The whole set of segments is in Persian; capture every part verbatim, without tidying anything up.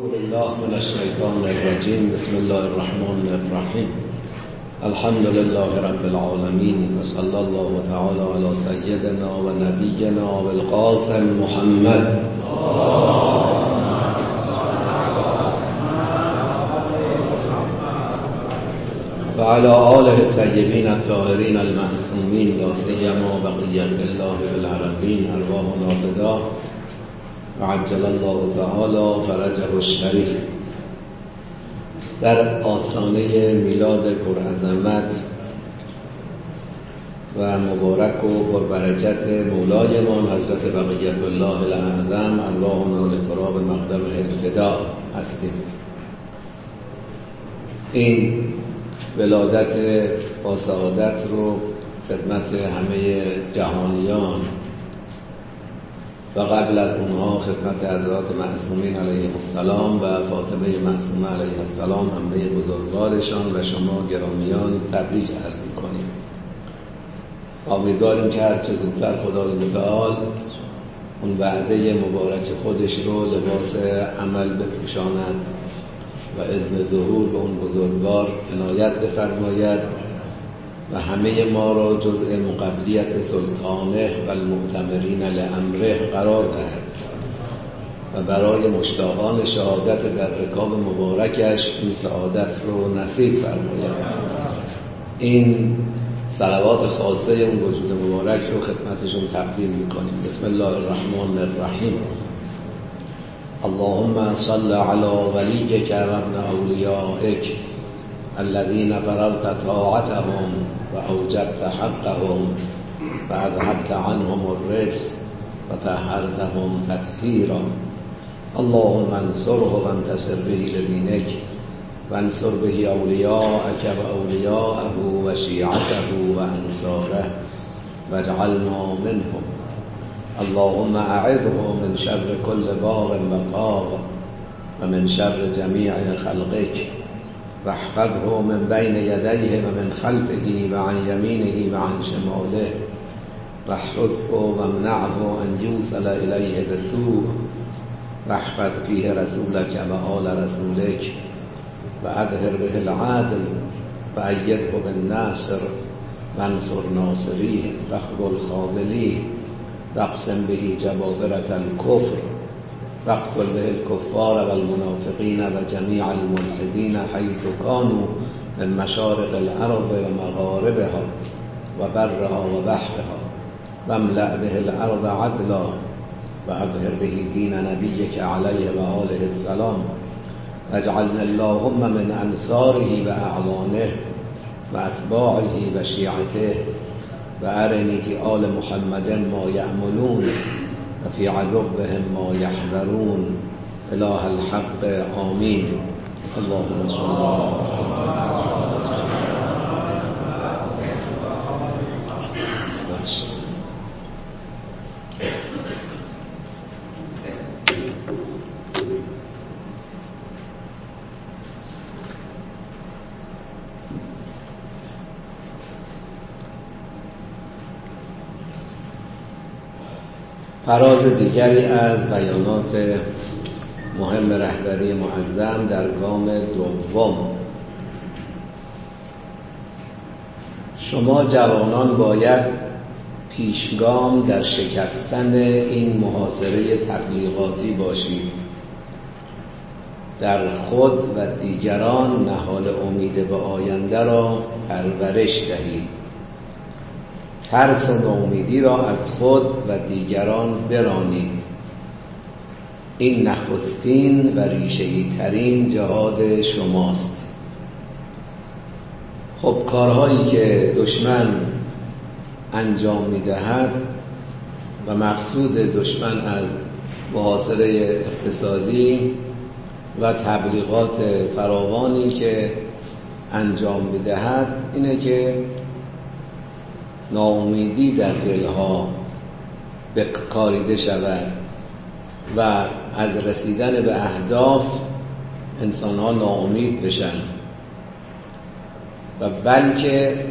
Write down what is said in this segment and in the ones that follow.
اعوذ بالله من الشیطان الرجیم. بسم الله الرحمن الرحیم. الحمد لله رب العالمین و صلی الله تعالی علی سیدنا و نبینا و القاسم محمد و علی آله الطیبین الطاهرین المعصومین لا سیما بقیة الله فی الارضین ارواحنا فدا و عجل الله تعالی فرجه الشریف. در آستانه میلاد پرعظمت و مبارک و پربرکت مولایمان حضرت بقیة الله الاعظم ارواحنا لتراب مقدم الفدا هستیم. این ولادت با سعادت رو خدمت همه جهانیان و قبل از اونها خدمت حضرات معصومین علیهم السلام و فاطمه معصومه علیها السلام همه بزرگوارشان و شما گرامیان تبریک عرض می‌کنیم. امیدواریم که هرچه زودتر خدای متعال اون وعده مبارک خودش رو لباس عمل بپوشاند و اذن ظهور به اون بزرگوار عنایت بفرماید و همه ما را جزء مقبلیت سلطانه و المؤتمرین لامره قرار دهد و برای مشتاقان شهادت در رکاب مبارکش این سعادت رو نصیب فرماید. این صلوات خاصه اون وجود مبارک رو خدمتشون تقدیم میکنیم. بسم الله الرحمن الرحیم. اللهم صل على ولیک و ابن اولیائک الذين فرضت طاعتهم و اوجبت حقهم و اذهبت عنهم الرجس و طهرتهم تطهیرا. اللهم انصره و انتصر به لدینک و انصر به اولیاءک و اولیاءه و شیعته و انصاره و اجعلنا منهم. اللهم اعذه من شر كل باغ و طاغ و من شر جمیع خلقک واحفظه من بين يديه ومن خلفه وعن يمينه وعن شماله واحرسه وامنعه أن يوصل إليه بسوء واحفظ فيه رسولك وآل رسولك وأظهر به العدل وأيده بالناصر وانصر ناصريه واخذل خاذليه واقسم به جبابرة الكفر واقتل به الكفار والمنافقين وجميع الملحدين حيث كانوا من مشارق الأرض ومغاربها وبرها وبحرها واملأ به الأرض عدلا وأظهر به دين نبيك عليه وآله السلام واجعلنا اللهم من أنصاره وأعوانه وأتباعه وشيعته وأرني في آل محمد ما يعملون وفي عربهم ما يحذرون اله الحق آمین. اللهم صل على فراز دیگری از بیانات مهم رهبری معظم در گام دوم. شما جوانان باید پیشگام در شکستن این محاصره تبلیغاتی باشید. در خود و دیگران نهال امید به آینده را پرورش دهید. ترس و ناامیدی را از خود و دیگران برانید. این نخستین و ریشه‌ای ترین جهاد شماست. خب کارهایی که دشمن انجام می‌دهد و مقصود دشمن از محاصره اقتصادی و تبلیغات فراوانی که انجام می‌دهد اینه که ناامیدی در دلها بکاریده شود و از رسیدن به اهداف انسانها ناامید بشن و بلکه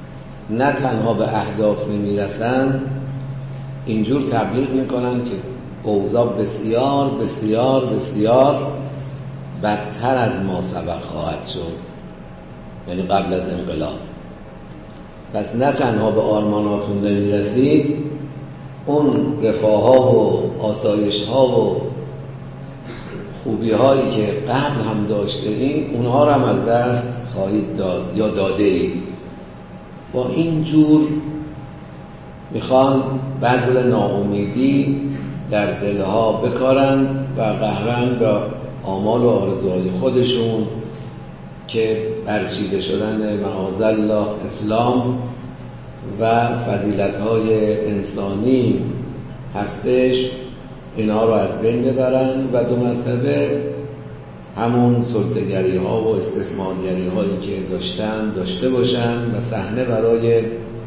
نه تنها به اهداف نمیرسن، اینجور تبلیغ میکنن که اوضاع بسیار بسیار بسیار بدتر از ما سبق خواهد شد، یعنی قبل از انقلاب. پس نه تنها به آرماناتون نمیرسید، اون رفاه ها و آسایش ها و خوبی هایی که قبل هم داشته اید اونها رو هم از دست خواهید داد یا داده اید. با این جور میخوان بذر ناامیدی در دلها بکارن و قهرن به آمال و آرزوهای خودشون که برچیده شدن معاذالله اسلام و فضیلت‌های انسانی هستش، اینا رو از بین ببرن و دو مرتبه همون سلطه‌گری ها و استثمارگری هایی که داشتن داشته باشن و صحنه برای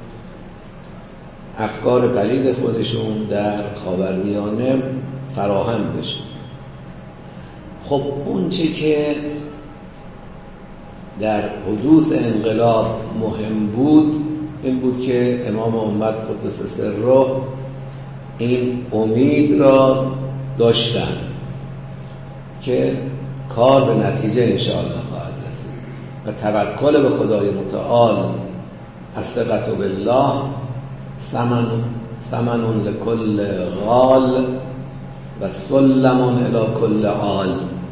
افکار پلید خودشون در خاورمیانه فراهم بشه. خب اون چی که در حدوث انقلاب مهم بود این بود که امام امت قدس سره این امید را داشتن که کار به نتیجه انشاءالله خواهد رسید و توکل به خدای متعال، الثقة بالله ثمن ثمن لکل غال و سلم الی کل عال.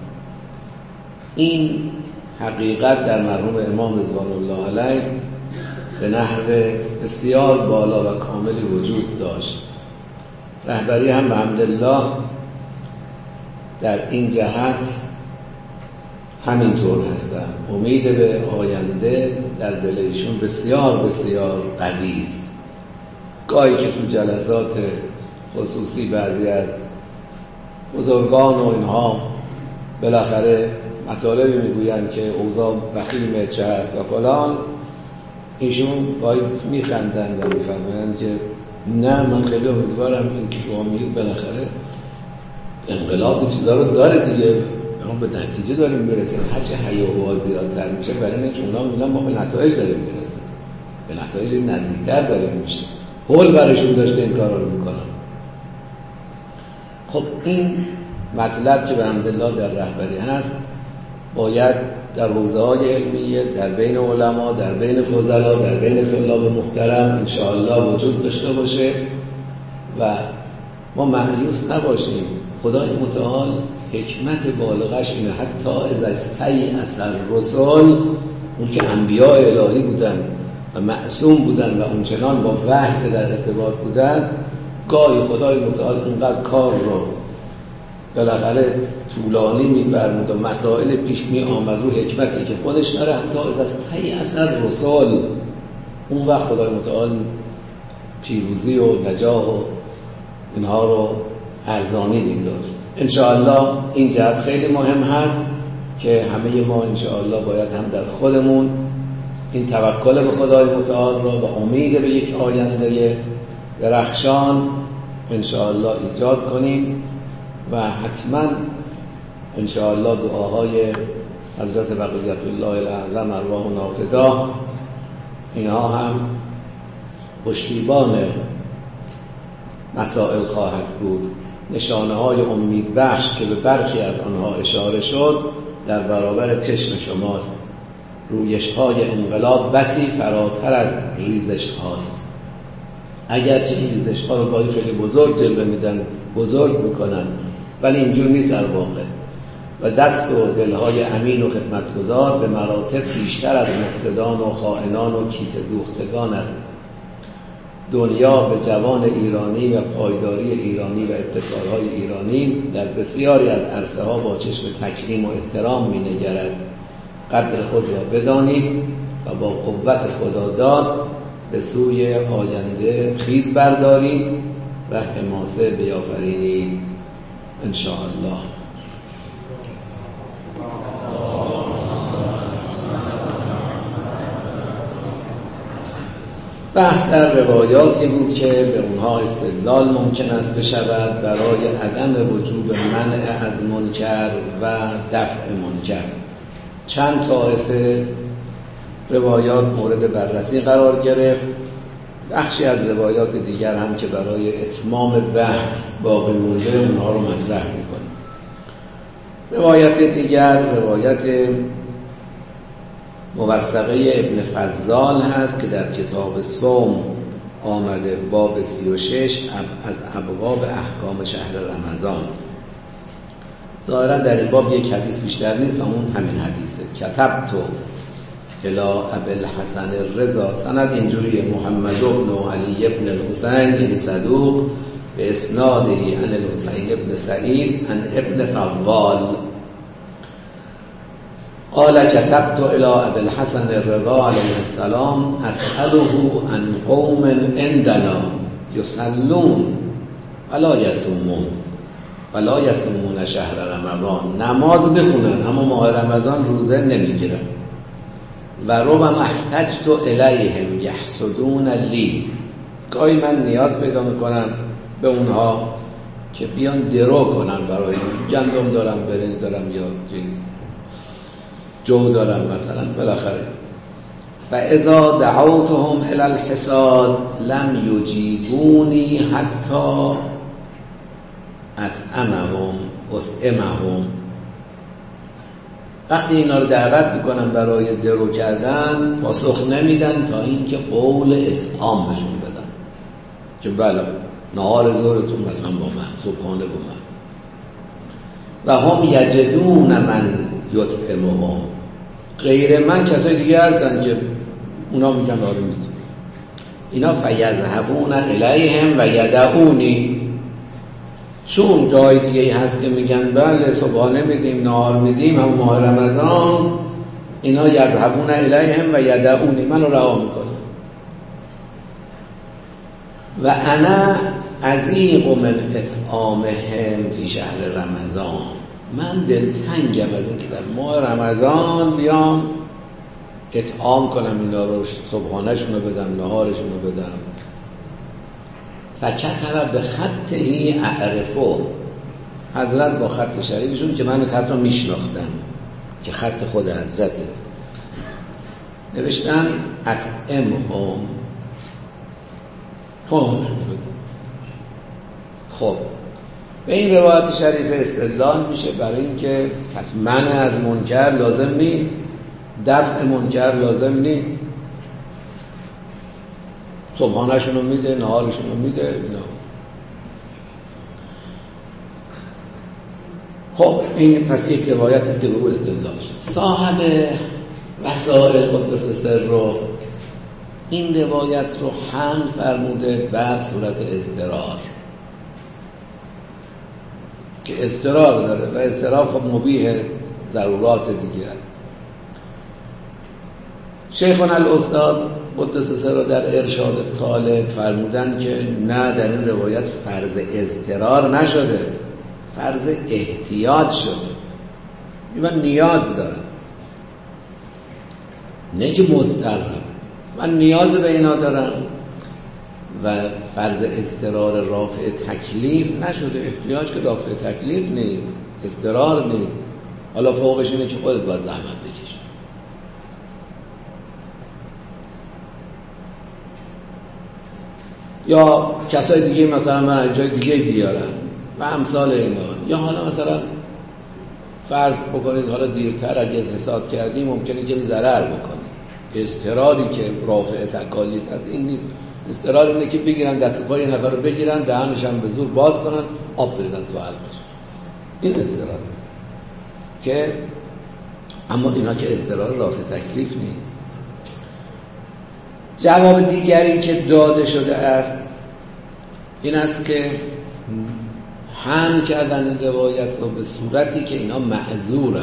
این حقیقت در مرحوم امام رضوان الله علیه به نحو بسیار بالا و کاملی وجود داشت. رهبری هم به حمدالله در این جهت همینطور هستن. امید به آینده در دل ایشون بسیار بسیار قوی است. گاهی که تو جلسات خصوصی بعضی از بزرگان و اینها بالاخره مطالبی میگویند که اوضاع وخیمه چه هست و فلان، ایشون گاهی میخندن و میفهمند که نه، من خیلی امیدوارم این که شما میگید بالاخره انقلاب چیزا رو داره دیگه، ما به نتیجه داریم میرسیم. هرچه هیاهوها زیادتر میشه برای اینکه اونا میگن ما به نتایج داریم میرسیم، به نتایج نزدیکتر داریم میشه، حول برشون داشته این کارا رو میکنن. خب این مطلب که به حمدالله در رهبری هست باید در حوزه‌های علمیه، در بین علما، در بین فضلا، در بین طلاب محترم انشاءالله وجود داشته باشه و ما مایوس نباشیم. خدای متعال حکمت بالغش اینه، حتی از استیأس الرسل، اون که انبیاء الهی بودن و معصوم بودن و اونچنان با وحی در ارتباط بودن، گاهی خدای متعال اینقدر کار رو بالاخره طولانی می‌فرمود و مسائل پیش می آمد رو حکمتی که خودش داره، حتی از استیأس الرسل، اون وقت خدای متعال پیروزی و نجاح و اینها رو ارزانی می‌داشت. انشاءالله این جهت خیلی مهم هست که همه ما انشاءالله باید هم در خودمون این توکل به خدای متعال را و امید به یک آینده درخشان انشاءالله ایجاد کنیم و حتما انشاءالله دعاهای حضرت بقیت الله الاعظم ارواحنا فدا اینها هم پشتیبان مسائل خواهد بود. نشانه های امید بخش که به برخی از آنها اشاره شد در برابر چشم شماست. رویش های انقلاب بسی فراتر از ریزش هاست. اگرچه این ریزش ها رو گاهی خیلی بزرگ جلوه میدن، بزرگ میکنن، ولی اینجور نیست در واقع. و دست و دلهای امین و خدمتگزار به مراتب بیشتر از مفسدان و خائنان و کیسه دوختگان است. دنیا به جوان ایرانی و پایداری ایرانی و ابتکارهای ایرانی در بسیاری از عرصه ها با چشم تکریم و احترام می نگرد. قدر خود را بدانید و با قوت خداداد به سوی آینده خیز بردارید و حماسه بیافرینید انشاءالله. بحث در روایاتی بود که به اونها استدلال ممکن است بشود برای عدم وجوب منع از منکر و دفع منکر. چند طایفه روایات مورد بررسی قرار گرفت بخشی از روایات دیگر هم که برای اتمام بحث باقی مونده اونها رو مطرح میکنیم. روایت دیگر روایت موثقه ابن فضال هست که در کتاب صوم آمده، باب سی و شش از ابواب احکام شهر رمضان. ظاهرا در این باب یک حدیث بیشتر نیست، اون همین حدیثه. کتبت الی ابی الحسن الرضا، سند اینجوریه: محمد بن علی بن الحسین یعنی صدوق، به اسناده عن الحسین بن سعید عن ابن فضال قال كتبت الى ابي الحسن الرضا عليه السلام اساله عن قوم عندنا يصلون ولا يصومون ولا يصومون شهر رمضان، نماز بخونن اما ماه رمضان روزه نمیگیرن. و ربما احتجت الیهم یحسدون لی، گاهی من نیاز پیدا میکنم به اونها که بیان درو کنن برای گندم دارم، برنج دارم یا جو دارم مثلا بالاخره. فاذا دعوتهم الى الحصاد لم یجیبونی حتی اطعمهم اطعمهم، وقتی اینا رو دعوت میکنن برای درو کردن پاسخ نمیدن تا اینکه قول اطعام بهشون بدن که بله نهار ظهرتون مثلا با من، صبحانه با من. و هم یجدون من یطعمهم، غیر من کسای دیگه هستن که اونا میگن آره میدن. اینا فیذهبون الیهم و یدعونی، چون جای دیگه هست که میگن بله صبحانه میدیم نهار میدیم هم ماه رمضان، اینا یذهبون الیهم و یدعونی، منو رها میکنن. و انا عزیق من اطعامهم فی شهر رمضان، من دلتنگم از این که در ماه رمضان بیام اطعام کنم اینا رو، صبحانه شونو بدم نهارشونو بدم. فکتب به خطه اعرفه، حضرت با خط شریفشون که من خط رو میشناختم که خط خود حضرته، نوشتن اطعمهم هم. خب به این روایت شریف استدلال میشه برای اینکه پس منع از منکر لازم نیست، دفع منکر لازم نیست، صبحانه‌شون رو میده نهارشون رو میده اینا. خب این پس یک روایت است که به او استدلال شد. صاحب وسائل قدس سر رو این روایت رو حمل فرموده بر صورت اضطرار، که اضطرار داره و اضطرار خب مبیح ضرورات دیگر. شیخنا الاستاد قدس سر در ارشاد طالب فرمودن که نه، در این روایت فرض اضطرار نشده، فرض احتیاط شده. من نیاز دارم، نه که مضطرم، من نیاز به اینا دارم. و فرض اضطرار رافع تکلیف نشده، احتیاج که رافع تکلیف نیست، اضطرار نیست. حالا فوقش اینه که خودت باید زحمت بکشی. یا کسای دیگه مثلا من از جای دیگه بیارن و امثال اینا. یا حالا مثلا فرض بکنید حالا دیرتر اگه حساب کردیم ممکنه که ضرر بکنه. اضطراری که رافع تکالیف از این نیست. اضطرار اینه که بگیرن دست پای نفر رو بگیرن، دهنش هم به زور باز کنن، آب بریزن تو حلقش. این اضطرار که اما اینا که اضطرار رافع تکلیف نیست. جواب دیگری که داده شده است این است که حمل کردن این روایت رو به صورتی که اینا معذورن،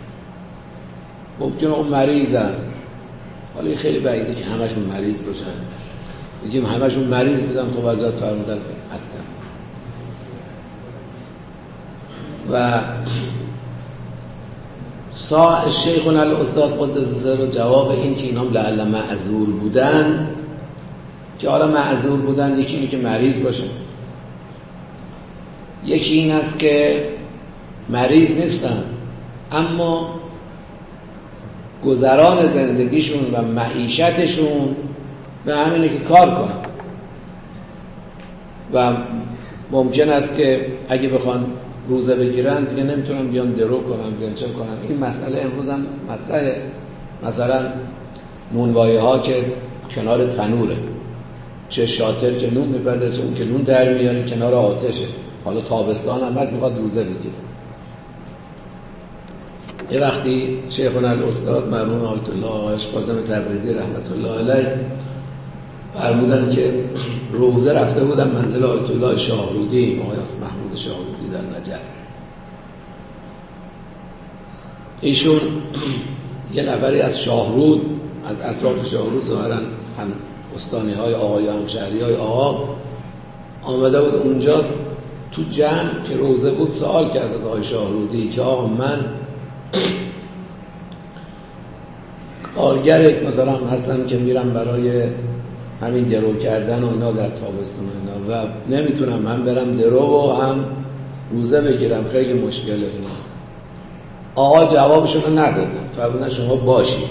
ممکنه اون مریضن، حالا این خیلی بعیده که همشون مریض باشن، بگیم همشون مریض بودن خب حضرت فرمودن حتما. و سا شیخنا الاستاد قدس سر جواب این که اینا لعل معذور بودن، که حالا معذور بودن یکی اینه که مریض باشه، یکی این است که مریض نیستن اما گذران زندگیشون و معیشتشون به همینه که کار کنن. و ممکن است که اگه بخوان روزه بگیرن دیگه نمیتونن بیان درو کنن بیان چه کنن. این مسئله امروز هم مطرحه. مثلا نونوایی ها که کنار تنوره، چه شاطر که نون میپزه، چه اون که نون در میاره کنار آتشه. حالا تابستان هم هست میخواد روزه بگیره. یه وقتی شیخنا الاستاد مرحوم آیت الله آقایش کاظم تبریزی رحمت الله علیه فرمودن که روزه رفته بودن منزل آیت الله شاهرودی، آقای محمود شاهرودی در نجف. ایشون یه نفری از شاهرود، از اطراف شاهرود ظاهرا هم استانی های آقا یا همشهری های آقا آمده بود اونجا. تو جمع که روزه بود سوال کرد از آقای شاهرودی که آقا من کارگر مثلا هستم که میرم برای همین درو کردن و اینا در تابستون و اینا و نمیتونم من برم درو و هم روزه بگیرم، خیلی مشکل اینا. آقا جوابشون رو ندادن، فرمودن شما باشید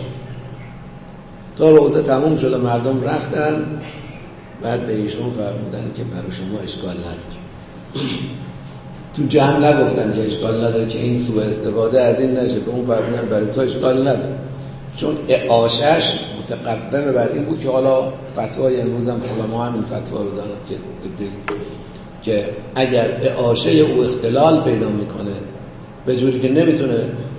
تا روزه تموم شده. مردم رفتن، بعد به ایشون فرمودن که برای شما اشکال نداره. تو جمع نگفتن که اشکال نداره که این سوء استفاده از این نشه، که اون فرمودن برای تو اشکال نداره، چون اعاشش متقدمه بر این بود که حالا فتوای امروز هم علما همین فتوا رو دارن که که اگر اعاشه او اختلال پیدا میکنه به جوری که نمیتونه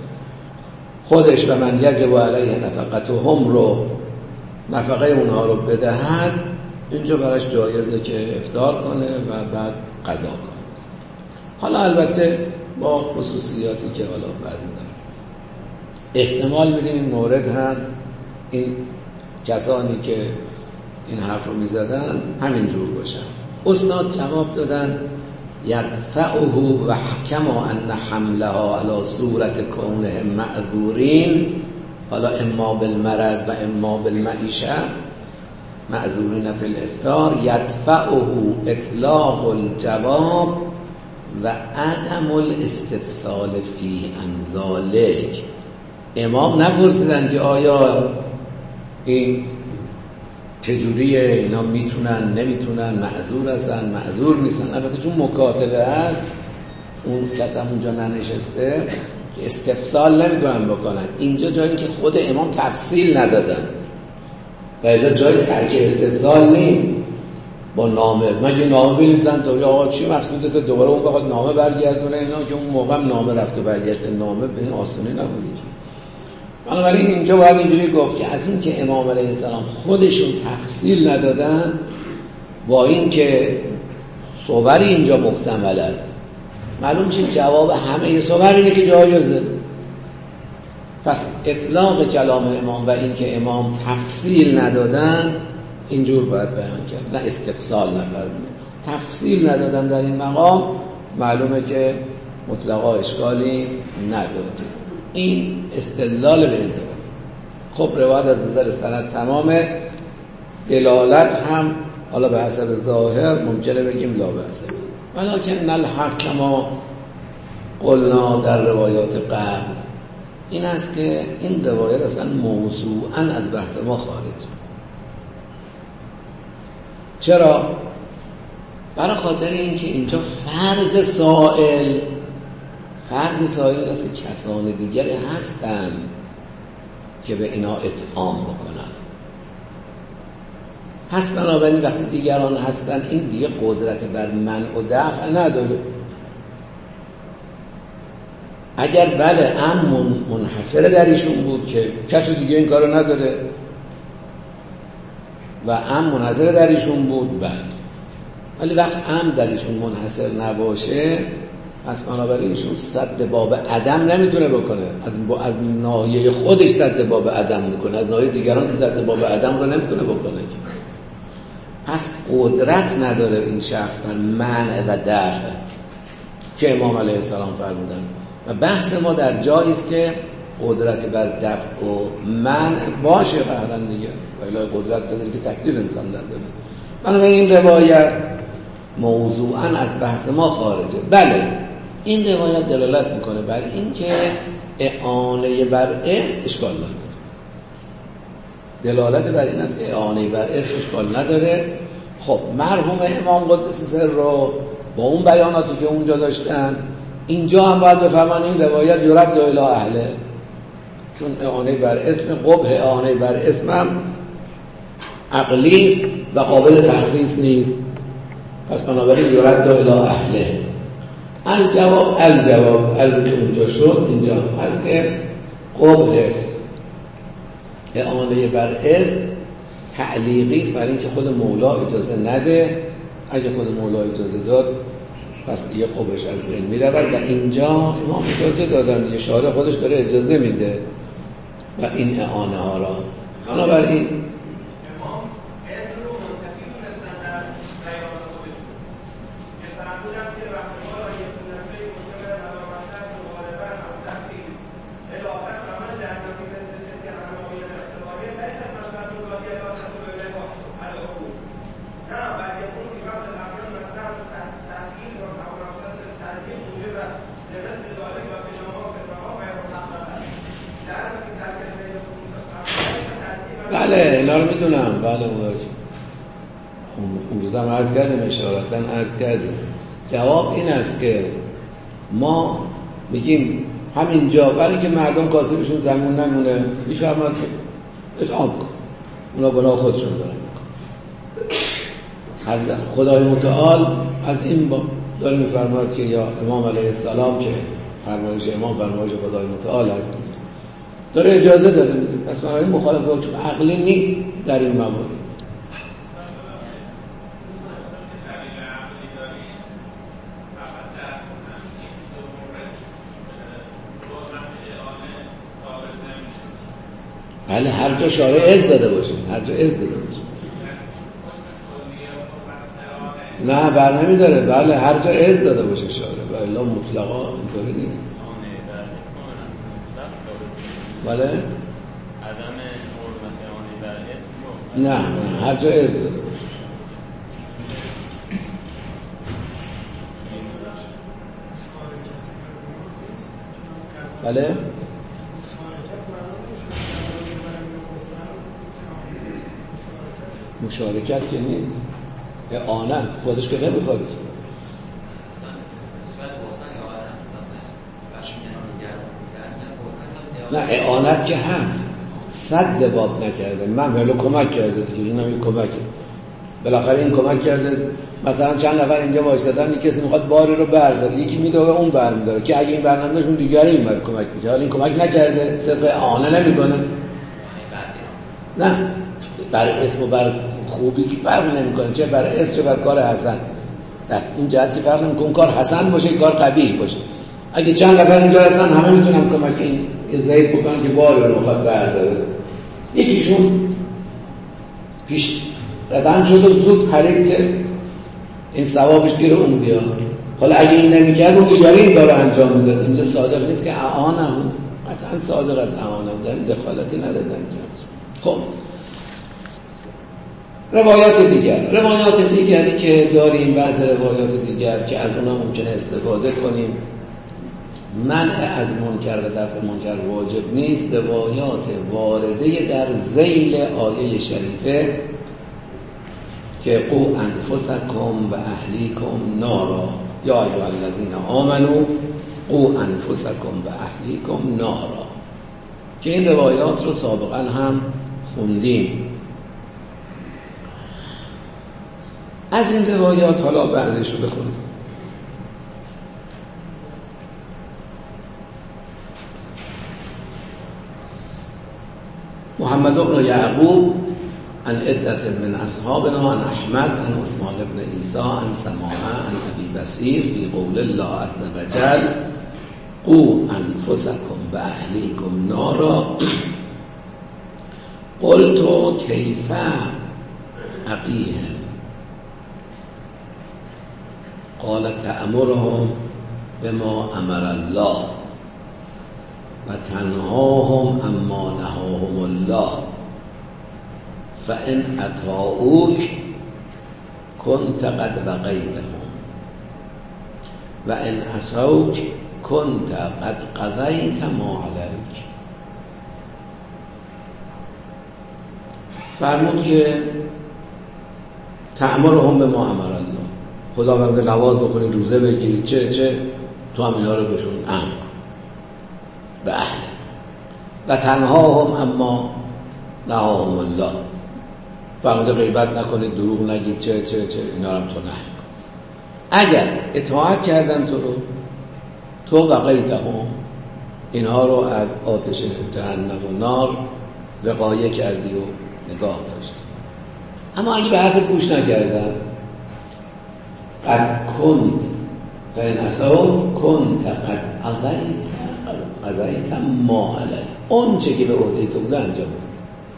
خودش و من یجب علیه نفقتهم رو نفقه اونها رو بدهد، اینجا براش جایزه که افطار کنه و بعد قضا کنه. حالا البته با خصوصیاتی که حالا بعضی داره. احتمال میدیم این مورد هم این کسانی که این حرف رو میزدن همین جور باشن. استاد جواب دادن یدفعه و حکما ان حملها علی صورت کونه معذورین، حالا اما بالمرض و اما بالمعیشه معذورین فی الافطار، یدفعه اطلاق الجواب و عدم الاستفسال فی عن ذلک. امام نپرسیدن که آیا این چجوریه، اینا میتونن نمیتونن، معذور هستن معذور نیستن. البته چون مکاتبه هست اون کس هم اونجا ننشسته که استفسال نمیتونن بکنن. اینجا جایی که خود امام تفصیل ندادن و اینجا جای ترک استفسال نیست. با نامه مگه نامه بنویسن تا آقا چی مقصودته، دوباره اون بخواد نامه برگردونه اینا، که اون موقع نامه رفت و برگشت نامه به این آسونی نبودی. بنابراین اینجا باید اینجوری گفت که از این که امام علیه السلام خودشون تفصیل ندادن با این که صوری اینجا محتمل است، معلوم میشه جواب همه صور اینه که جایزه. پس اطلاق کلام امام و این که امام تفصیل ندادن اینجور باید بیان کرد، نه استفصال نفرمودن. تفصیل ندادن در این مقام معلومه که مطلقا اشکالی نداره. این استدلال به این داره. خب روایت از نظر سند تمامه، دلالت هم حالا به حسب ظاهر ممکنه بگیم لا بأس، ولکن الحق کما قلنا در روایات قبل این است که این روایت اصلا موضوعاً از بحث ما خارج. چرا؟ برای خاطر اینکه اینجا فرض سائل فرض سائل است که کسان دیگری هستن که به اینا اطعام بکنن. پس بنابراین وقتی دیگران هستن این دیگه قدرت بر منع و دفع نداره. اگر بله ام منحصر در ایشون بود که کسی دیگه این کارو نداره و ام منحصر در ایشون بود بله، ولی وقت ام در ایشون منحصر نباشه پس بنابراین ایشون سد باب عدم نمیتونه بکنه، از از ناحیه خودش سد باب عدم میکنه، از ناحیه دیگران که سد باب عدم رو نمیتونه بکنه. پس قدرت نداره این شخص بر منع و دفع که امام علیه السلام فرمودن. و بحث ما در جایی است که قدرت بر دفع و منع باشه قهرن دیگه، ولی قدرت داره که تکلیف انسان نداره. بنابراین این روایت موضوعاً از بحث ما خارجه. بله این روایت دلالت میکنه بر این که اعانه بر اسم اشکال نداره. دلالت بر این است که اعانه بر اسم اشکال نداره. خب مرحوم امام قدس سر رو با اون بیاناتی که اونجا داشتن اینجا هم باید بفهمن این روایت یرد الی اهله، چون اعانه بر اسم قبح اعانه بر اسمم عقلی است و قابل تخصیص نیست، پس بنابراین یرد الی اهله. الجواب الجواب از که اونجا شد اینجا هست که قبح اعانه بر اسم تعلیقی است برای اینکه خود مولا اجازه نده، اگه خود مولا اجازه داد پس دیگه قبحش از بین میره و اینجا امام اجازه دادن، یه شارع خودش داره اجازه میده و این اعانه ها را بنابراین بله اینا رو میدونم، بله اون روز هم عرض کردیم، اشارتا عرض کردیم. جواب این است که ما میگیم همینجا برای اینکه مردم کاسبشون زمون نمونه میفرماد که اطعام کن، اونا گناه خودشون دارن. از خدای متعال از این با داره میفرماد که یا امام علیه السلام که فرمایش امام فرمایش خدای متعال هست داره اجازه داره میده، پس برای مخالف حکم عقلی نیست در این موارد. بله هر جا شارع از داده باشه، هر جا از داده باشه. نه بر نمیداره، بله هر جا از داده باشه شارع، بله مطلقا اینطوری نیست. بله عدم حرمت آنی بر اسم نه نه هر جا از داده باشه. بله مشارکت که نیست، اعانت خودش که نمیخواد. نه اعانت که هست، صد باب نکرده، من ولو کمک کرده دیگه، این هم یک کمک است. بالاخره این کمک کرده، مثلا چند نفر اینجا وایسادن، یک کسی میخواد باری رو برداره، یکی میداره اون برمیداره که اگه این برنامه‌اش اون دیگری میاد کمک میکنه، حالا این کمک نکرده، صرف اعانه نمیکنه. نه بر اسم و بر خوبی که فرق نمیکنه، چه بر اسم چه بر کار حسن، در این جهتی فرق نمیکنه، کار حسن باشه کار قبیح باشه. اگه چند نفر اینجا هستن همه میتونن کمک این ضعیف بکنن که باری رو میخواد برداره، یکیشون پیش ردم شد و زود حریف که این ثوابش گیره اون بیاد. حالا اگه این نمیکرد اون دیگری این کارو انجام میداد. اینجا صادق نیست که اعانم، قطعا صادق از اعانم، در این دخالتی ندادن اینجا. خب روایات دیگر روایات دیگری که داریم، بعض روایات دیگر که از اونها ممکنه استفاده کنیم. منع از منکر و دفع منکر واجب نیست. روایات وارده در ذیل آیه شریفه که قو انفسکم و اهلیکم نارا، یا ایها الذین آمنوا قو انفسکم و اهلیکم نارا، که این روایات رو سابقا هم خوندیم. از این روایات حالا بعضیش رو بخونیم. محمد بن یعقوب عن عدة من اصحابنا عن احمد عن عثمان بن عیسی عن سماعه عن ابی بصیر فی قول الله عز وجل قو انفسکم و اهلیکم نارا قلت کیف اقیه قال تأمرهم بما امر الله و تنهاهم اما نهاهم الله فان اطاعوک کنت قد بقیتهم و ان عصوک کنت قد قضیت ما علیک. فرمود که تأمرهم به ما امر الله، خدا برده نواز بکنید، روزه بگیرید، چه چه تو هم اینا رو بهشون امر کن به اهلت. و تنهاهم اما نهاهم الله، فرموده غیبت نکنید، دروغ نگید، چه چه چه اینا رو هم تو نهی کن. اگر اطاعت کردن تو رو، تو وقیتهم، اینها رو از آتش جهنم و نار وقایه کردی و نگاه داشتی. اما اگه به حرف گوش نکردن، قد کنت فین اسو کنت قد قضیت قضیت ما علی، اون چه که به عهده تو بوده انجام داد.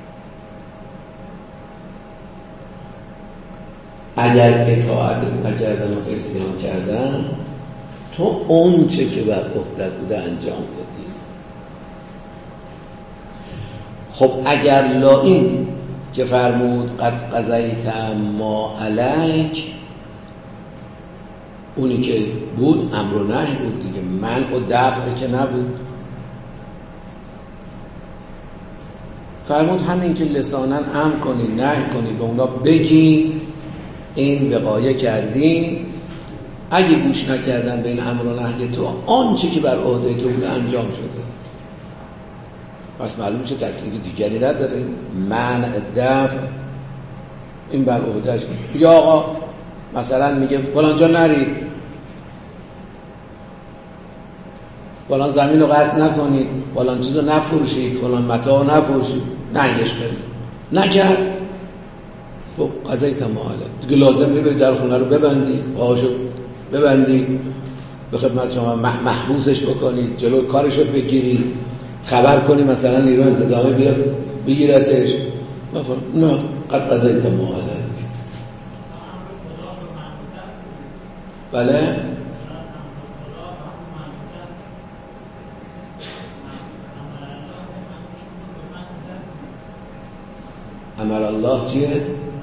اگر اطاعت نکردن و عصیان کردن، تو اون چه که بر عهدت بوده انجام دادی. خب اگر لا این که فرمود قد قضیت ما علیک، اونی که بود امر و نهی بود دیگه، منع و دفع که نبود. فرمود همین که لسانا امر کنی نهی کنی، به اونا بگی، این وقایه کردی. اگه گوش نکردن به این امر و نهی تو، آنچه که بر عهده تو بوده انجام شده. پس معلوم میشه تکلیف دیگری نداره. منع دفع این بر عهدهش. یا آقا مثلا میگه فلان جا نرید، فلان زمین رو قصد نکنید، فلان چیز رو نفروشید، فلان متاع رو نفروشید، نهیش کنید، نکرد، خب قضای تماله دیگه، لازم ببرید در خونه رو ببندید، پاهاشو ببندید، به خدمت شما محبوسش بکنید، جلو کارشو بگیرید، خبر کنی مثلا نیرو انتظامی بیاد بگیرتش. نه، قد قضای تماله. بله امر الله چیه؟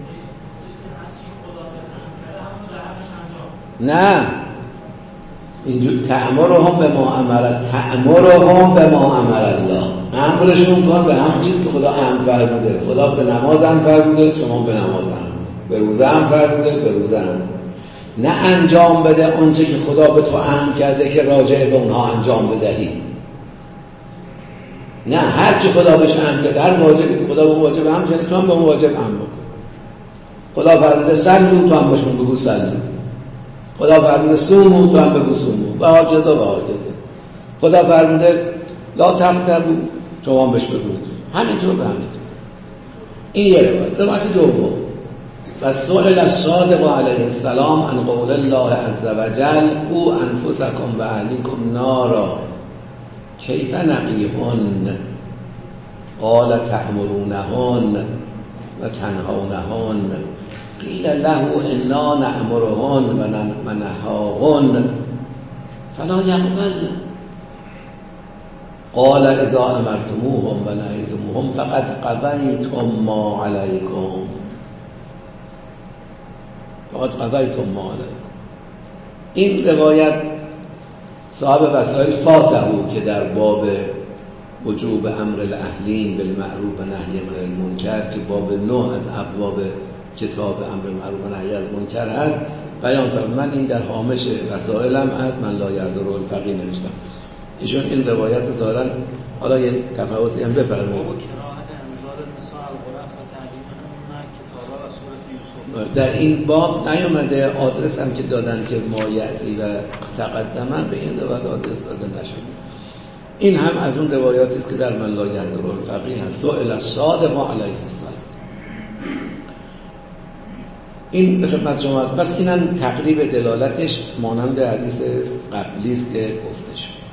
نه، اینجور تأمرهم به ما امر، تأمرهم به ما امر الله، امرشون کن به همون چیز که خدا امر فرموده. خدا به نماز امر فرموده، شما به نماز امر، به روزه امر فرموده، به روزه امر. نه انجام بده آنچه که خدا به تو امر کرده که راجع به اونها انجام بدهی. نه، هر چی خدا بهش امر کرده، هر واجبی خدا به اون واجب امر کرده، تو هم به اون واجب امر بکن. خدا فرموده سلو، تو هم بهشون بگو سلو. خدا فرموده سومو، تو هم بگو سومو. و حاجزا و حاجزا. خدا فرموده لا تقتربوا، تو هم بهش بگو همینطور به همینطور. این یه روایت. روایت دوم، و سئل الصادق علیه السلام عن قول الله عز وجل او انفسکم و اهلیکم نارا کیف نقیهن قال تأمرونهن و تنهونهن قیل له انا نأمرهن و ننهاهن فلا یقبل قال اذا امرتموهم و نهیتموهم فقد قضیتم ما علیکم فقد قضیتم ما علیکم. این روایت صاحب وسائل فاتحو که در باب وجوب امر الاهلین بالمعروف و نهی عن المنکر که باب نه از ابواب کتاب امر معروف و نهی از منکر هست بیان فرمود. من این در هامش وسائلم از من لا یعذر الفقیه نوشتم. ایشون این روایت ظاهرا حالا یه تفاوتی هم بفرمایید. در این باب نیامده، آدرس هم که دادن که مایعتی و تقدمن به این روایت آدرس داده نشده. این هم از اون روایاتی است که در من لا یعذر الفقیه هست. سئل الصادق علیه السلام. این به خدمت شما است. پس اینم تقریب دلالتش مانند حدیث قبلی است که گفته شد.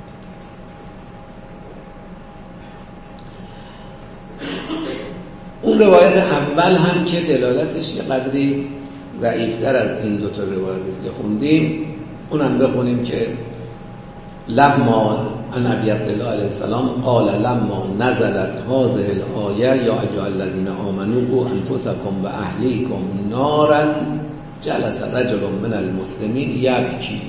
اون روایت اول هم که دلالتش یه قدری ضعیفتر از این دو تا روایت است که خوندیم، اونم بخونیم که لما ان ابی عبدالله علیه السلام قال لما نزلت هذه الآیه یا ایها الذین آمنوا قوا انفسکم و اهلیکم نارا جلس رجل من المسلمین یبکی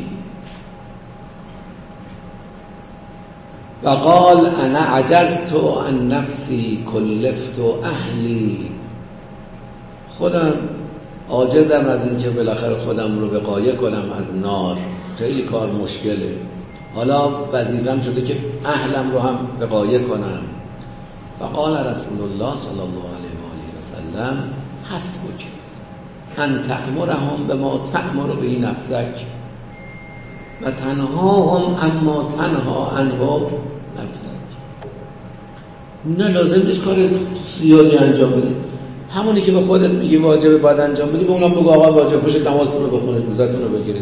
و قال انا عجزت عن نفسی کلفت اهلی. خودم عاجزم از این که بالاخره خودم رو وقایه کنم از نار، خیلی کار مشکله، حالا وظیفه‌ام شده که اهلم رو هم وقایه کنم. فقال رسول الله صلی الله علیه و آله و سلم حسبک ان تأمرهم بما تأمر به نفسک و تنهاهم اما تنها عنه نفسک. نه لازم نیست کار زیادی انجام بدی، همونی که به خودت میگی واجبه باید انجام بدی، به اونم بگو آقا واجب باشه نمازتون رو بخونید، روزتون رو بگیرید.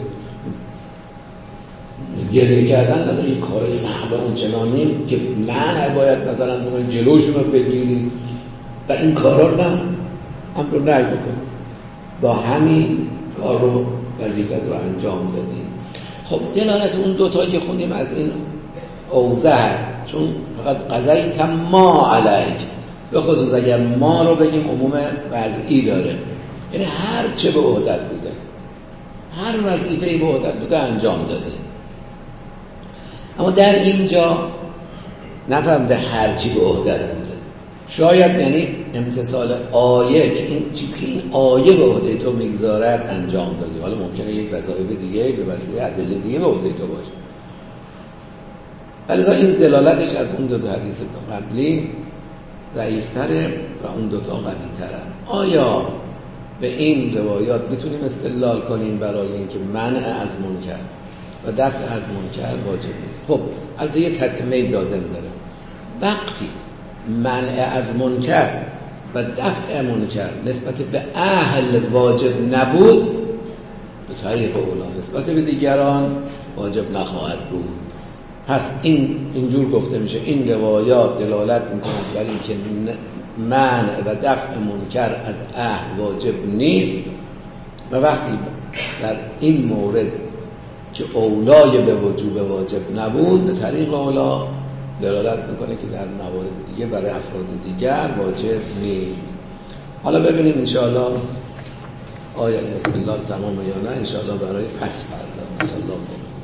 گریه کردن نداره، یه کار صعب اونچنانی که من باید مثلا بگم جلوشون رو بگیرید و این کارا رو نه امر رو نهی بکنید، با همین کار رو وظیفت رو انجام دادیم. خب دلالت اون دوتا که خوندیم از این اوضاع هست، چون فقط قضایی ما علیک، به خصوص اگر ما رو بگیم عموم وضعی داره، یعنی هر چه به عهدت بوده، هر وظیفه‌ای به عهدت بوده انجام داده. اما در اینجا نفهمده هر چی به عهدت بوده، شاید یعنی امتثال آیه که این چیزی که این آیه به عهده تو میگذارد انجام دادی. حالا ممکنه یک وظایف دیگه به وسیله ادله دیگه به عهده تو باشه، ولی این دلالتش از اون دو تا حدیث قبلی ضعیف‌تره و اون دوتا قوی‌تره. آیا به این روایات میتونیم استدلال کنیم برای اینکه منع از منکر و دفع از منکر واجب نیست؟ خب البته یه تتمه لازم داره. وقتی منع از منکر و دفع منکر نسبت به اهل واجب نبود، به طریق اولا نسبت به دیگران واجب نخواهد بود. پس این اینجور گفته میشه این روایات دلالت میکنند بر اینکه منع و دفع منکر از اهل واجب نیست، و وقتی در این مورد که اولای به وجوب واجب نبود، به طریق اولا دلالت میکنه که در موارد دیگه برای افراد دیگر واجب نیست. حالا ببینیم انشاءالله آیا این استدلال تمام یا نه، انشاءالله برای پس فردا. صلی الله علیه و